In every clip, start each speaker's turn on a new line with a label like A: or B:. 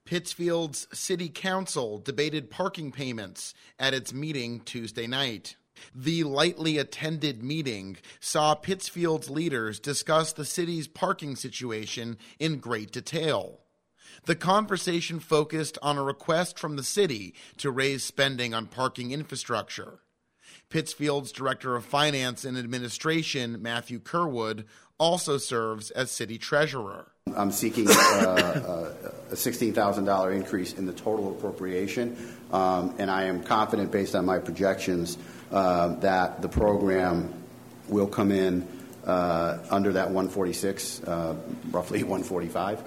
A: Pittsfield's City Council debated parking payments at its meeting Tuesday night. The lightly attended meeting saw Pittsfield's leaders discuss the city's parking situation in great detail. The conversation focused on a request from the city to raise spending on parking infrastructure. Pittsfield's Director of Finance and Administration, Matthew Kerwood, also serves as city treasurer.
B: I'm seeking a $16,000 increase in the total appropriation, and I am confident, based on my projections, that the program will come in under that 146, roughly 145.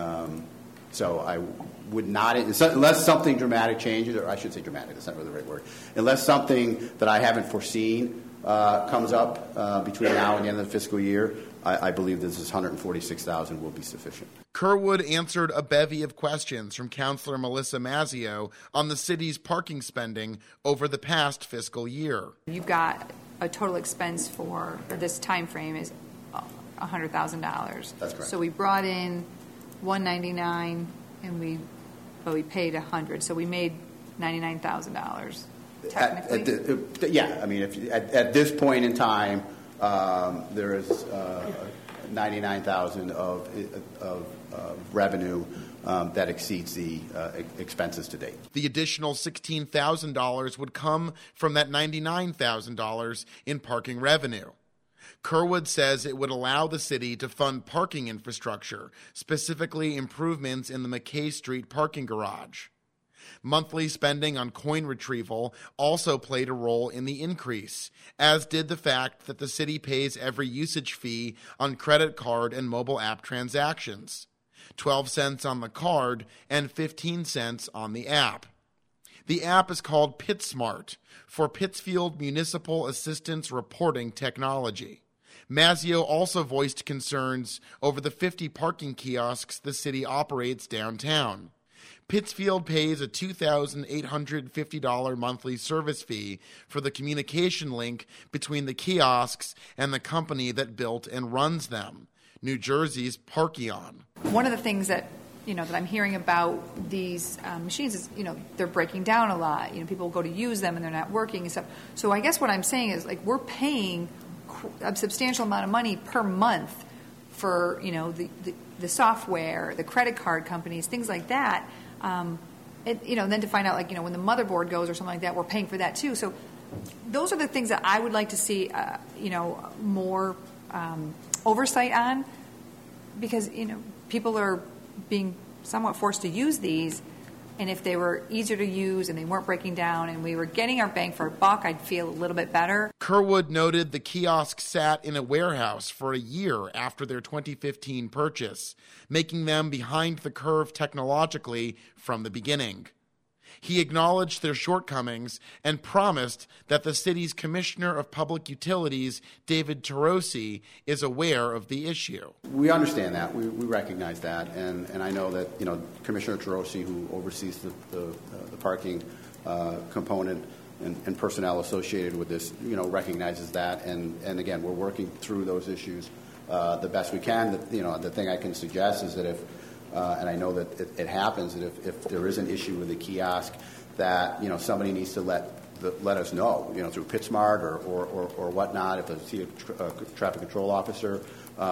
B: So I would not, unless something dramatic changes, or I should say dramatic, that's not really the right word, unless something that I haven't foreseen comes up between now and the end of the fiscal year, I believe this $146,000 will be sufficient.
A: Kerwood answered a bevy of questions from Councilor Melissa Mazzio on the city's parking spending over the past fiscal year.
C: You've got a total expense for this time frame is $100,000.
B: That's correct.
C: So we brought in $199 and we paid $100. So we made $99,000 technically.
B: Yeah, I mean, at this point in time, there is $99,000 of revenue that exceeds the expenses to date.
A: The additional $16,000 would come from that $99,000 in parking revenue. Kerwood says it would allow the city to fund parking infrastructure, specifically improvements in the McKay Street parking garage. Monthly spending on coin retrieval also played a role in the increase, as did the fact that the city pays every usage fee on credit card and mobile app transactions, 12 cents on the card and 15 cents on the app. The app is called PitSmart, for Pittsfield Municipal Assistance Reporting Technology. Mazzio also voiced concerns over the 50 parking kiosks the city operates downtown. Pittsfield pays a $2,850 monthly service fee for the communication link between the kiosks and the company that built and runs them, New Jersey's Parkeon.
C: One of the things that that I'm hearing about these machines is, they're breaking down a lot. People go to use them and they're not working and stuff. So I guess what I'm saying is, we're paying a substantial amount of money per month for, the software, the credit card companies, things like that. And then to find out, when the motherboard goes or something like that, we're paying for that too. So those are the things that I would like to see, more oversight on, because, people are being somewhat forced to use these, and if they were easier to use and they weren't breaking down and we were getting our bang for our buck, I'd feel a little bit better.
A: Kerwood noted the kiosk sat in a warehouse for a year after their 2015 purchase, making them behind the curve technologically from the beginning. He acknowledged their shortcomings and promised that the city's Commissioner of Public Utilities, David Tarosi, is aware of the issue.
B: We understand that. We recognize that. And I know that, Commissioner Tarosi, who oversees the parking component and personnel associated with this, recognizes that. And again, we're working through those issues the best we can. The thing I can suggest is that if and I know that it happens, that if there is an issue with a kiosk, that somebody needs to let us know, through PitSmart or whatnot. If they see a traffic control officer,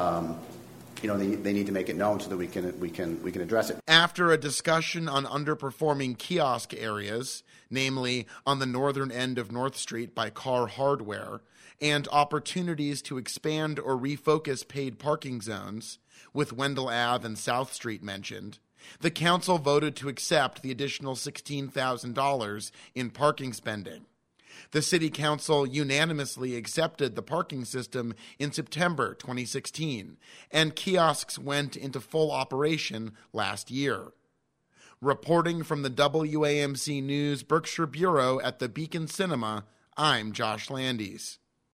B: they need to make it known so that we can address it.
A: After a discussion on underperforming kiosk areas, namely on the northern end of North Street by Carr Hardware, and opportunities to expand or refocus paid parking zones, with Wendell Ave and South Street mentioned, the council voted to accept the additional $16,000 in parking spending. The city council unanimously accepted the parking system in September 2016, and kiosks went into full operation last year. Reporting from the WAMC News Berkshire Bureau at the Beacon Cinema, I'm Josh Landis.